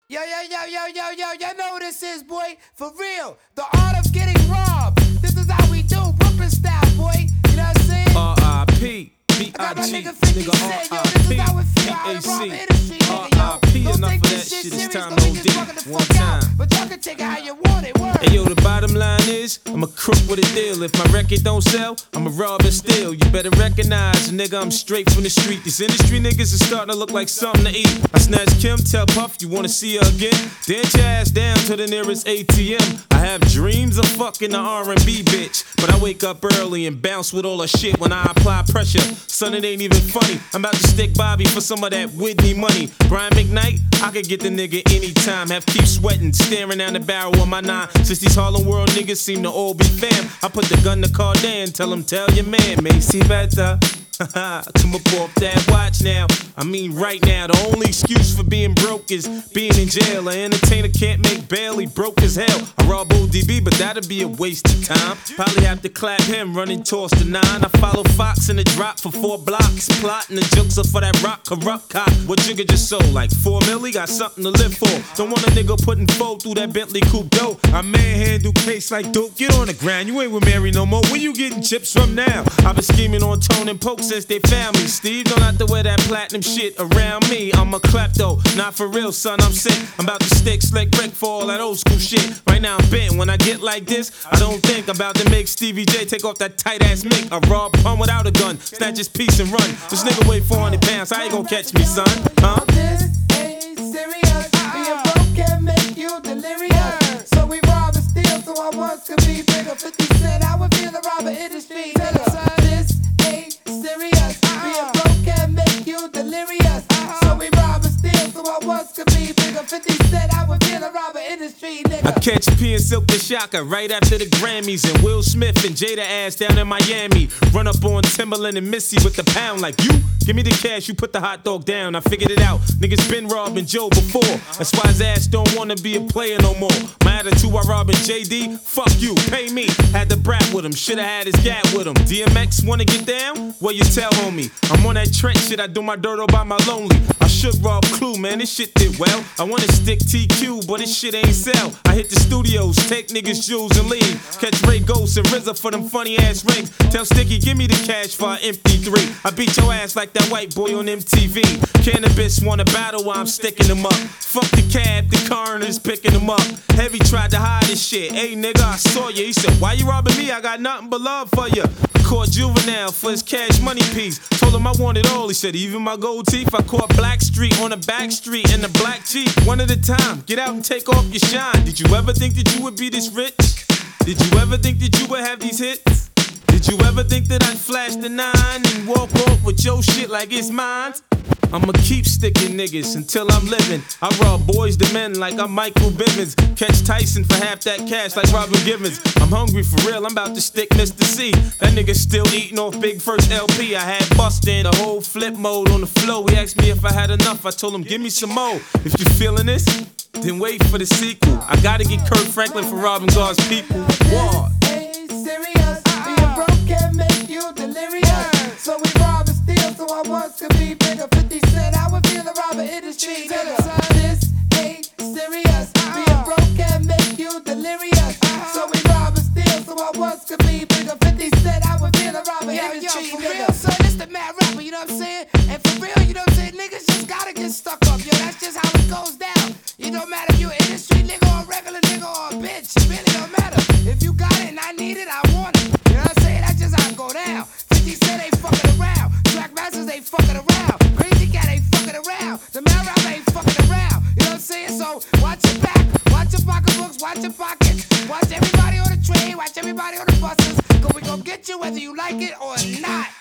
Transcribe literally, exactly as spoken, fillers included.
Yo, yo, yo, yo, yo, yo, y'all know what this is, boy. For real. The art of getting robbed. This is how we do. Brooklyn style, boy. You know what I'm saying? R I P B I G, nigga R I P B A C R I P, enough of that shit, it's time to O D, one time. But y'all can take it how you want it, word. Hey yo, the bottom line is, I'm a crook with a deal. If my record don't sell, I'ma rob and steal. You better recognize, nigga, I'm straight from the street. These industry niggas is starting to look like something to eat. I snatch Kim, tell Puff, you wanna see her again? Dance your ass down to the nearest A T M. I have dreams of fucking the R and B bitch, but I wake up early and bounce with all her shit when I apply pressure. Son, it ain't even funny. I'm about to stick Bobby for some of that Whitney money. Brian McKnight, I could get the nigga anytime. Have keep sweating, staring down the barrel of my nine. Since these Harlem World niggas seem to all be fam, I put the gun to Cardan, tell him, tell your man, Macy better. Come up off that watch now. I mean right now, the only excuse for being broke is being in jail. An entertainer can't make bail, he broke as hell. I rob O D B, but that'd be a waste of time. Probably have to clap him, running towards the nine. I follow Fox in the drop for four blocks, plotting the jokes up for that rock corrupt cop. What Jigga just sold, like four milli, got something to live for. Don't want a nigga putting four through that Bentley coupe dough. I manhandle case like dope, get on the ground. You ain't with Mary no more, where you getting chips from now? I've been scheming on Tone and Poke since they found me. Steve don't have to wear that platinum shit around me. I'm a klepto, not for real, son, I'm sick. I'm about to stick slick Rick for all that old school shit. Right now I'm bent, when I get like this, I don't think about to make Stevie J take off that tight ass mic. I rob pun without a gun, snatch his piece and run. This nigga weigh four hundred pounds, how you gon' catch me, son? Huh? This ain't serious. Being broke can make you delirious. So we rob and steal, so our wants could be bigger. fifty cent, I would feel the robber industry. This ain't serious. Being broke can make you delirious. So we rob and steal, so our wants could be bigger. fifty cent, I would feel the robber industry, nigga. I catch P and Silk the Shocker right after the Grammys, and Will Smith and Jada ass down in Miami. Run up on Timberland and Missy with the pound like, you give me the cash, you put the hot dog down. I figured it out, niggas been robbing Joe before. That's why his ass don't wanna be a player no more. My attitude while robbing J D, fuck you, pay me. Had the brat with him, shoulda had his gat with him. D M X wanna get down? Well, you tell homie. I'm on that Trent shit, I do my dirt all by my lonely. I should rob Clue, man, this shit did well. I wanna stick T Q, but this shit ain't sell. I hit the studios, take niggas' jewels and leave. Catch Ray Ghost and R Z A for them funny ass rings. Tell Sticky, give me the cash for an M P three. I beat your ass like that white boy on M T V. Cannabis wanna battle while I'm sticking them up. Fuck the cab, the coroner's picking them up. Heavy tried to hide his shit. Hey nigga, I saw you. He said, why you robbing me? I got nothing but love for you. I caught Juvenile for his cash money piece. Told him I wanted all. He said, even my gold teeth. I caught Black Street on the back street in the black Jeep. One at a time, get out and take off your shine. Did you ever think that you would be this rich? Did you ever think that you would have these hits? Did you ever think that I'd flash the nine and walk off with your shit like it's mine? I'ma keep sticking niggas until I'm living. I rob boys to men like I'm Michael Bivins. Catch Tyson for half that cash like Robin Givens. I'm hungry for real, I'm about to stick Mister C. That nigga still eating off Big First L P. I had bustin' the whole flip mode on the flow. He asked me if I had enough, I told him give me some more. If you feeling this, then wait for the sequel. I gotta get Kirk Franklin for robbing God's people. War. Ain't serious. Being broke can make you delirious. So we rob and steal, so our wants could be bigger. fifty cent, I would feel the robber industry, nigga. This ain't serious. Being broke can make you delirious. So we rob and steal, so our wants could be bigger. fifty cent, I would feel the robber industry, yo, for nigga. Real, son, this the mad rapper, you know what I'm saying? And for real, you know what I'm saying? Niggas just gotta get stuck up, yo. That's just how it goes down. It don't matter if you an industry nigga or a regular nigga or a bitch. It really don't matter. If you got it and I need it, I want it. You know what I'm saying? That's just how it go down. fifty cent ain't fucking around. Track masters ain't fucking around. Crazy cat ain't fucking around. The man rapper ain't fucking around. You know what I'm saying? So watch your back, watch your pocketbooks, watch your pockets. Watch everybody on the train, watch everybody on the buses. Cause we gon' get you whether you like it or not.